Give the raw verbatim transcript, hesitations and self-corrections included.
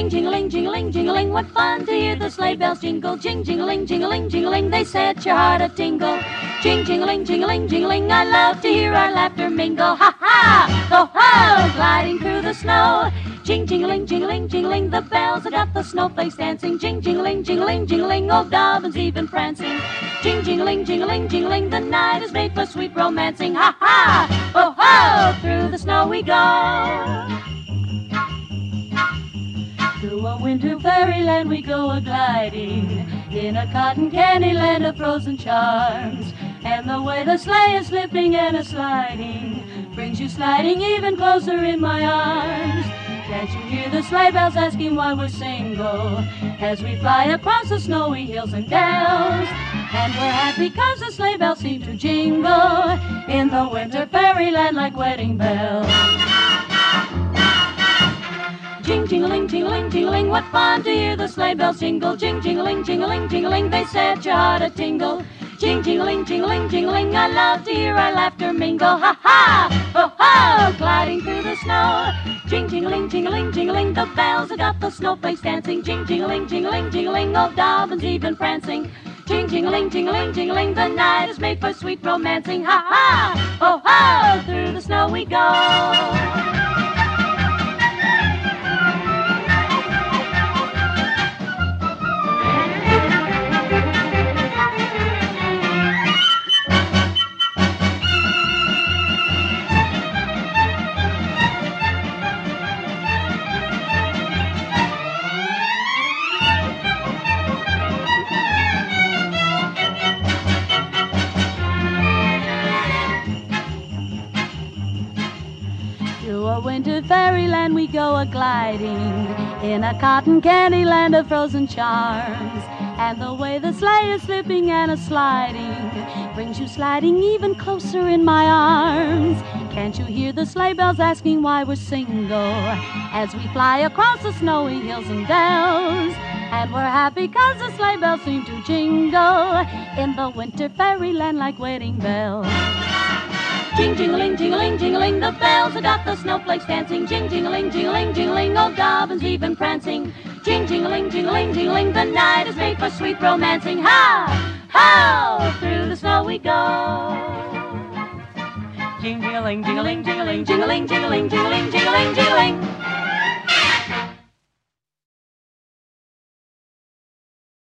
Jing-jing-a-ling, jing-a-ling, jing-a-ling, what fun to hear the sleigh bells jingle. Jing-jing-a-ling, jing-a-ling, jing-a-ling, they set your heart a-tingle. Jing-jing-a-ling, jing-a-ling, jing-a-ling, I love to hear our laughter mingle. Ha-ha! Ho-ho! Gliding through the snow. Jing-jing-a-ling, jing-a-ling, jing-a-ling, the bells have got the snowflakes dancing. Jing-jing-a-ling, jing-a-ling, jing-a-ling, old Dobbin's even prancing. Jing-jing-a-ling, jing-a-ling, jing-a-ling, the night is made for sweet romancing. Ha-ha! Ho-ho! Through the snow we go. Through a winter fairyland we go a-gliding, in a cotton candy land of frozen charms. And the way the sleigh is slipping and a-sliding brings you sliding even closer in my arms. Can't you hear the sleigh bells asking why we're single, as we fly across the snowy hills and dales? And we're happy 'cause the sleigh bells seem to jingle in the winter fairyland like wedding bells. Jing-jing-a-ling, jing-a-ling, jing-a-ling, what fun to hear the sleigh bells jingle. Jing-jing-a-ling, jing-a-ling, jing-a-ling, they set your heart a-tingle. Jing-jing-a-ling, jing-a-ling, jing-a-ling, I love to hear our laughter mingle. Ha-ha! Ho-ho! Gliding through the snow. Jing-jing-a-ling, jing-a-ling, jing-a-ling, the bells have got the snowflakes dancing. Jing-jing-a-ling, jing-a-ling, jing-a-ling, old Dobbin's even prancing. Jing-jing-a-ling, jing-a-ling, jing-a-ling, the night is made for sweet romancing. Ha-ha! Ho-ho! Through the snow we go. Through a winter fairyland we go a-gliding, in a cotton candy land of frozen charms. And the way the sleigh is slipping and a-sliding brings you sliding even closer in my arms. Can't you hear the sleigh bells asking why we're single, as we fly across the snowy hills and dales? And we're happy 'cause the sleigh bells seem to jingle in the winter fairyland like wedding bells. Jing-jing-a-ling, jing-a-ling, jing-a-ling, the bells have got the snowflakes dancing. Jing-jing-a-ling, jing-a-ling, jing-a-ling, old Dobbin's even prancing. Jing-jing-a-ling, jing-a-ling, jing-a-ling, the night is made for sweet romancing. Ha! Ho! Through the snow we go. Jing-jing-a-ling, jing-a-ling, jing-a-ling, jing-a-ling, jing-a-ling, jing-a-ling, jing-a-ling, jing-a-ling.